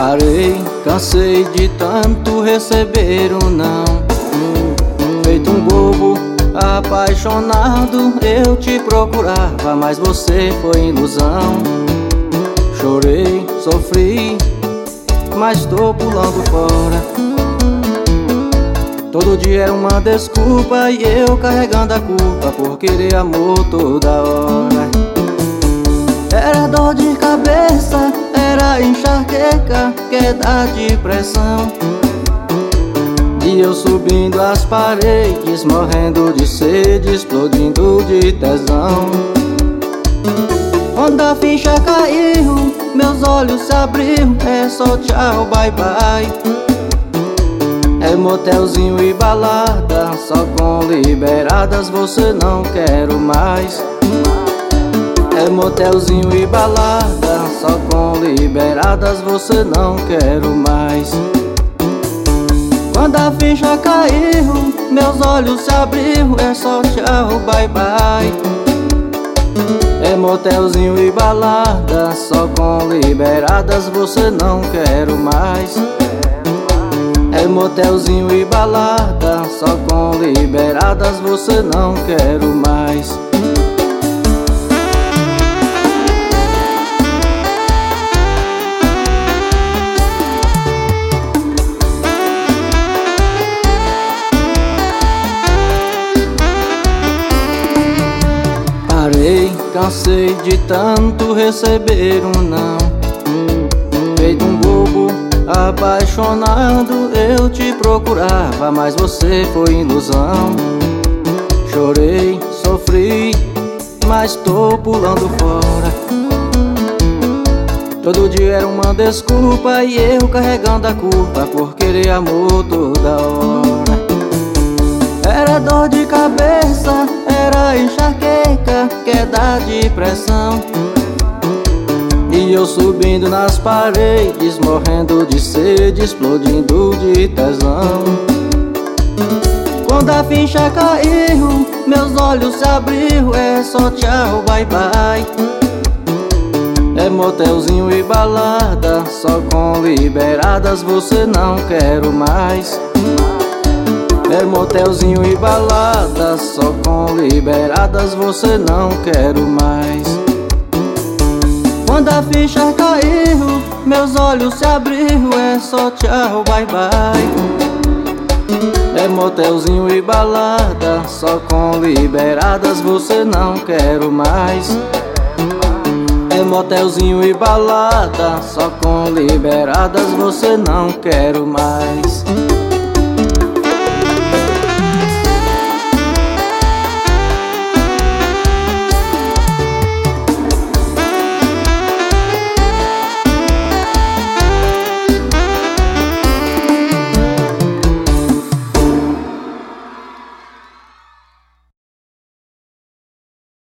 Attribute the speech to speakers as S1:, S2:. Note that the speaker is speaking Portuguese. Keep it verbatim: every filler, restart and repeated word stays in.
S1: Parei, cansei de tanto receber um não. Feito um bobo, apaixonado, eu te procurava, mas você foi ilusão. Chorei, sofri, mas tô pulando fora. Todo dia era uma desculpa e eu carregando a culpa por querer amor toda hora. Era dor de cabeça, era enxaqueca, queda de pressão. E eu subindo as paredes, morrendo de sede, explodindo de tesão. Quando a ficha caiu, meus olhos se abriram, é só tchau, bye bye. É motelzinho e balada, só com liberadas, você não quero mais. É motelzinho e balada, só com liberadas, você não quero mais. Quando a ficha caiu, meus olhos se abriram, é só tchau, bye bye. É motelzinho e balada, só com liberadas, você não quero mais. É motelzinho e balada, só com liberadas, você não quero mais. Parei, cansei de tanto receber um não. Feito um bobo, apaixonado, eu te procurava, mas você foi ilusão. Chorei, sofri, mas tô pulando fora. Todo dia era uma desculpa e eu carregando a culpa por querer amor toda hora. Era dor de cabeça, era enxaqueca, queda de pressão. E eu subindo nas paredes, morrendo de sede, explodindo de tesão. Quando a ficha caiu, meus olhos se abriram, é só tchau, bye bye. É motelzinho e balada, só com liberadas, você não quero mais. É motelzinho e balada, só com liberadas, você não quero mais. Quando a ficha caiu, meus olhos se abriram, é só tchau, bye bye. É motelzinho e balada, só com liberadas, você não quero mais. É motelzinho e balada, só com liberadas, você não quero mais.